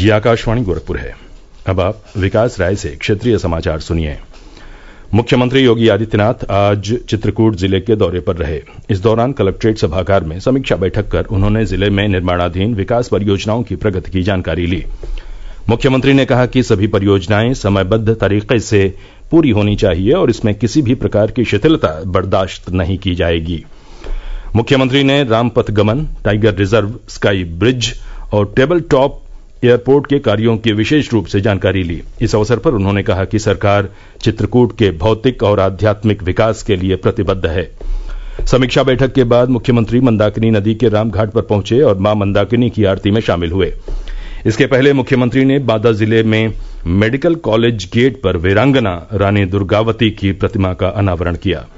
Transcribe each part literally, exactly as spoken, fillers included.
ये आकाशवाणी गोरखपुर है। अब आप विकास राय से क्षेत्रीय समाचार सुनिए। मुख्यमंत्री योगी आदित्यनाथ आज चित्रकूट जिले के दौरे पर रहे। इस दौरान कलेक्ट्रेट सभागार में समीक्षा बैठक कर उन्होंने जिले में निर्माणाधीन विकास परियोजनाओं की प्रगति की जानकारी ली। मुख्यमंत्री ने कहा कि सभी परियोजनाएं समयबद्ध तरीके से पूरी होनी चाहिए और इसमें किसी भी प्रकार की शिथिलता बर्दाश्त नहीं की जाएगी। मुख्यमंत्री ने रामपथ गमन, टाइगर रिजर्व, स्काई ब्रिज और टेबल टॉप एयरपोर्ट के कार्यों की विशेष रूप से जानकारी ली। इस अवसर पर उन्होंने कहा कि सरकार चित्रकूट के भौतिक और आध्यात्मिक विकास के लिए प्रतिबद्ध है। समीक्षा बैठक के बाद मुख्यमंत्री मंदाकिनी नदी के रामघाट पर पहुंचे और मां मंदाकिनी की आरती में शामिल हुए। इसके पहले मुख्यमंत्री ने बांदा जिले में मेडिकल कॉलेज गेट पर वीरांगना रानी दुर्गावती की प्रतिमा का अनावरण किया।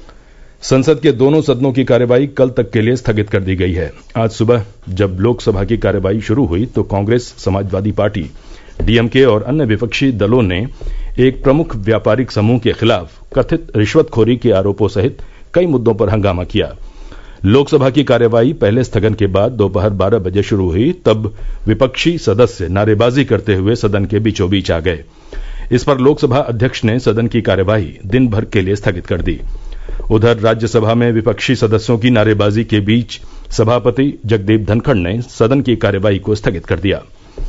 संसद के दोनों सदनों की कार्यवाही कल तक के लिए स्थगित कर दी गई है। आज सुबह जब लोकसभा की कार्यवाही शुरू हुई तो कांग्रेस, समाजवादी पार्टी, डीएमके और अन्य विपक्षी दलों ने एक प्रमुख व्यापारिक समूह के खिलाफ कथित रिश्वतखोरी के आरोपों सहित कई मुद्दों पर हंगामा किया। लोकसभा की कार्यवाही पहले स्थगन के बाद दोपहर बारह बजे शुरू हुई, तब विपक्षी सदस्य नारेबाजी करते हुए सदन के बीचों बीच आ गए। इस पर लोकसभा अध्यक्ष ने सदन की कार्यवाही दिन भर के लिए स्थगित कर दी। उधर राज्यसभा में विपक्षी सदस्यों की नारेबाजी के बीच सभापति जगदीप धनखड़ ने सदन की कार्यवाही को स्थगित कर दिया।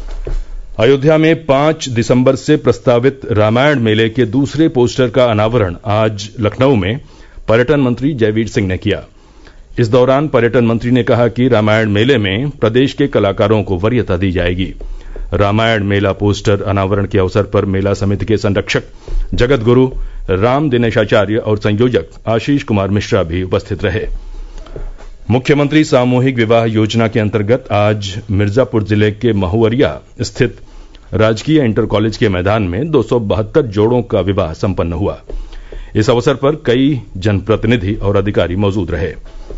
अयोध्या में पांच दिसंबर से प्रस्तावित रामायण मेले के दूसरे पोस्टर का अनावरण आज लखनऊ में पर्यटन मंत्री जयवीर सिंह ने किया। इस दौरान पर्यटन मंत्री ने कहा कि रामायण मेले में प्रदेश के कलाकारों को वरीयता दी जाएगी। रामायण मेला पोस्टर अनावरण के अवसर पर मेला समिति के संरक्षक जगत गुरु राम दिनेशाचार्य और संयोजक आशीष कुमार मिश्रा भी उपस्थित रहे। मुख्यमंत्री सामूहिक विवाह योजना के अंतर्गत आज मिर्जापुर जिले के महुअरिया स्थित राजकीय इंटर कॉलेज के मैदान में दो सौ बहत्तर जोड़ों का विवाह संपन्न हुआ। इस अवसर पर कई जनप्रतिनिधि और अधिकारी मौजूद रहे।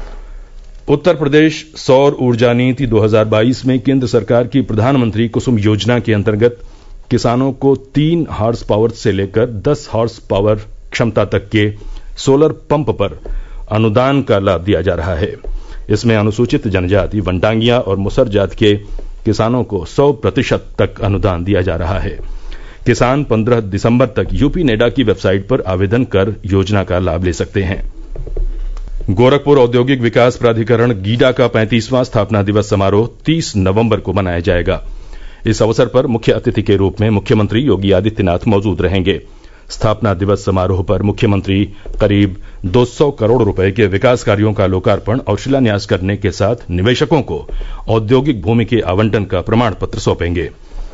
उत्तर प्रदेश सौर ऊर्जा नीति दो हज़ार बाईस में केंद्र सरकार की प्रधानमंत्री कुसुम योजना के अंतर्गत किसानों को तीन हॉर्स पावर से लेकर दस हॉर्स पावर क्षमता तक के सोलर पंप पर अनुदान का लाभ दिया जा रहा है। इसमें अनुसूचित जनजाति, वनटांगिया और मुसर जात के किसानों को सौ प्रतिशत तक अनुदान दिया जा रहा है। किसान पंद्रह दिसंबर तक यूपी नेडा की वेबसाइट पर आवेदन कर योजना का लाभ ले सकते हैं। गोरखपुर औद्योगिक विकास प्राधिकरण गीडा का पैंतीसवां स्थापना दिवस समारोह तीस नवंबर को मनाया जाएगा। इस अवसर पर मुख्य अतिथि के रूप में मुख्यमंत्री योगी आदित्यनाथ मौजूद रहेंगे। स्थापना दिवस समारोह पर मुख्यमंत्री करीब दो सौ करोड़ रुपए के विकास कार्यों का लोकार्पण और शिलान्यास करने के साथ निवेशकों को औद्योगिक भूमि के आवंटन का प्रमाण पत्र सौंपेंगे।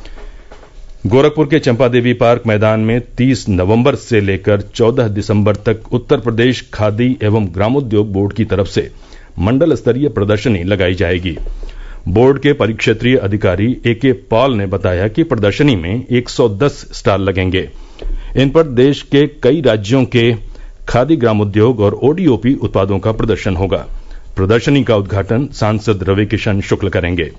गोरखपुर के चंपादेवी पार्क मैदान में तीस नवंबर से लेकर चौदह दिसंबर तक उत्तर प्रदेश खादी एवं ग्रामोद्योग बोर्ड की तरफ से मंडल स्तरीय प्रदर्शनी लगाई जाएगी। बोर्ड के परिक्षेत्रीय अधिकारी ए के पॉल ने बताया कि प्रदर्शनी में एक सौ दस स्टॉल लगेंगे। इन पर देश के कई राज्यों के खादी ग्रामोद्योग और ओडीओपी उत्पादों का प्रदर्शन होगा। प्रदर्शनी का उद्घाटन सांसद रवि किशन शुक्ल करेंगे।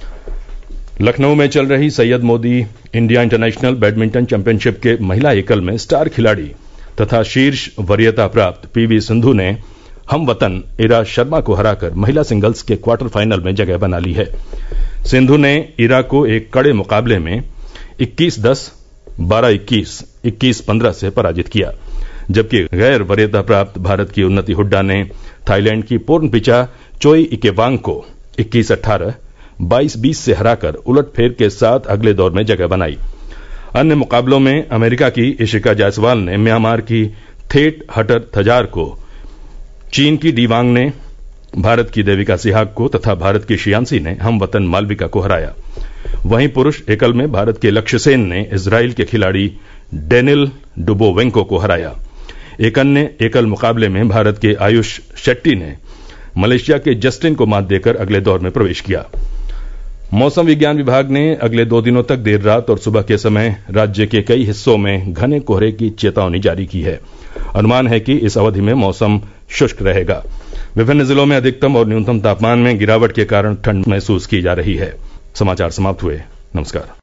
लखनऊ में चल रही Syed Modi India international badminton championship के महिला एकल में स्टार खिलाड़ी तथा शीर्ष वरीयता प्राप्त पीवी सिंधु ने हम वतन इरा शर्मा को हराकर महिला सिंगल्स के क्वार्टर फाइनल में जगह बना ली है। सिंधु ने इरा को एक कड़े मुकाबले में इक्कीस दस, बारह इक्कीस, इक्कीस पंद्रह से पराजित किया, जबकि गैर वरीयता प्राप्त भारत की उन्नति हुड्डा ने थाईलैंड की पोर्नपिचा चोई इकेवांग को इक्कीस अट्ठारह, बाईस बीस से हराकर उलटफेर के साथ अगले दौर में जगह बनाई। अन्य मुकाबलों में अमेरिका की इशिका जायसवाल ने म्यांमार की थेट हटर थजार को, चीन की डीवांग ने भारत की देविका सिहाग को तथा भारत की शियांसी ने हम वतन मालविका को हराया। वहीं पुरुष एकल में भारत के लक्ष्य सेन ने इजराइल के खिलाड़ी डेनिल डुबोवेंको को हराया। एक अन्य एकल मुकाबले में भारत के आयुष शेट्टी ने मलेशिया के जस्टिन को मात देकर अगले दौर में प्रवेश किया। मौसम विज्ञान विभाग ने अगले दो दिनों तक देर रात और सुबह के समय राज्य के कई हिस्सों में घने कोहरे की चेतावनी जारी की है। अनुमान है कि इस अवधि में मौसम शुष्क रहेगा। विभिन्न जिलों में अधिकतम और न्यूनतम तापमान में गिरावट के कारण ठंड महसूस की जा रही है। समाचार समाप्त हुए। नमस्कार।